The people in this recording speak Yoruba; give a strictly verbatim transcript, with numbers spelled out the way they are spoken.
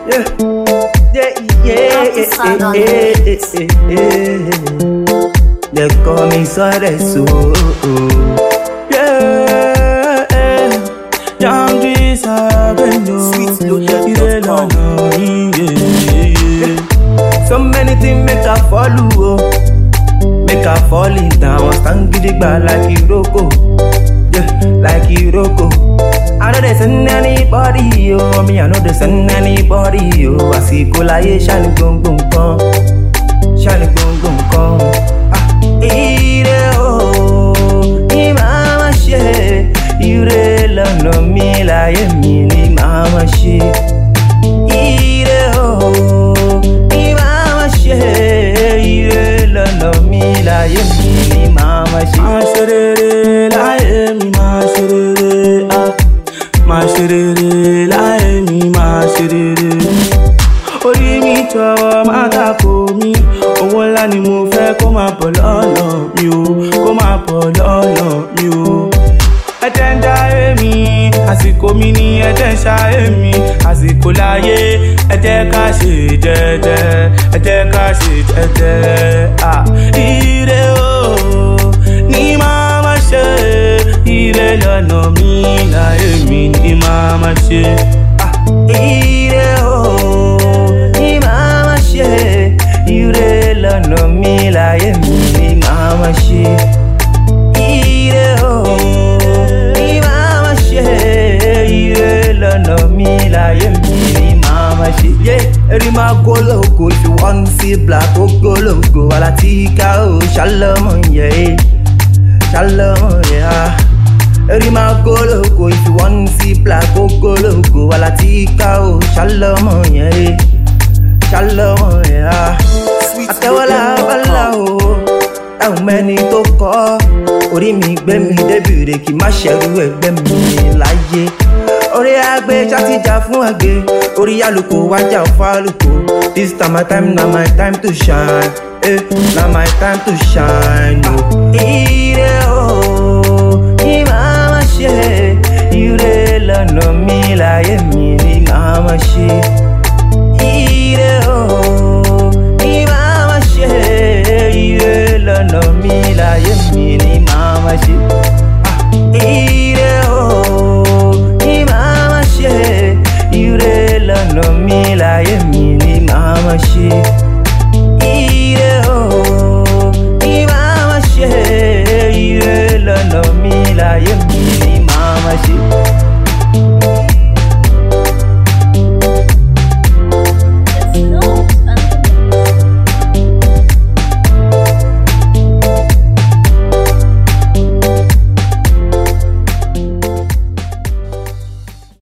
Yeah, yeah, yeah, yeah, yeah, yeah. They call me Soresu. Yeah, young G's Avenue. sweet loaded dot com. So many things make I follow, make I fall in down. Stand gidigba like Iroko, yeah, like Iroko. I know they send anybody, oh, me I know they send anybody, oh. I see Kolaye shiny gung gung kong, shiny gung gung kong. Ah, ire oh, ni mama she, ire love no me like me ni mama she. Ire oh, ni mama she, ire love no me like me ni mama she. Ma shere like me, ma shere ah. Ma shere láì mi, ma shere. Orí mi jọ̀wọ́ má tako mi. Owó ńlá ni mo fẹ́ kó máa bọ̀ lọ́nà mi o, kó máa bọ̀ lọ́nà mi o. Ẹ̀jẹ̀ ń dá èmi, àsìkò mi ni ẹ̀jẹ̀ ń ṣá èmi. Àsìkò láyé, ẹ jẹ́ ká ṣe jẹ́jẹ́, ẹ jẹ́ ká ṣe jẹ́jẹ́. Ah, ire o, ní máa ma ṣe. Ire lọ́nà mi láyé mi ní máa ma ṣe. Ah, ire oh, ní máa ma ṣe. Ire lọ́nà mi láyé mi ní máa ma ṣe. Ire oh, ní máa ma ṣe. Ire lọ́nà mi láyé mi ní máa ma ṣe. Yeah, eri ma go loco if you want see black go go loco. Alatika oh, shalom yeah, shalom yeah. Rima go loco if you want to see black go go loco. Alatika oh, shalom yeah, shalom yeah. Akewala wala oh, how many to call? Ori mi gbe mi débi re kí má ṣẹ̀rù ẹgbẹ́ mi láyé. Ori agbe chati ja fún agbe, ori aluko waja faluko. This time my time, now my time to shine. Eh, now my time to shine. Oh, ire oh, ni mama she, ire lọ́nà mi láyé mi ni mama she. Ire oh, ni mama she, ire lọ́nà mi láyé mi ni mama she. Ah, ire oh, ni mama she, ire lọ́nà mi láyé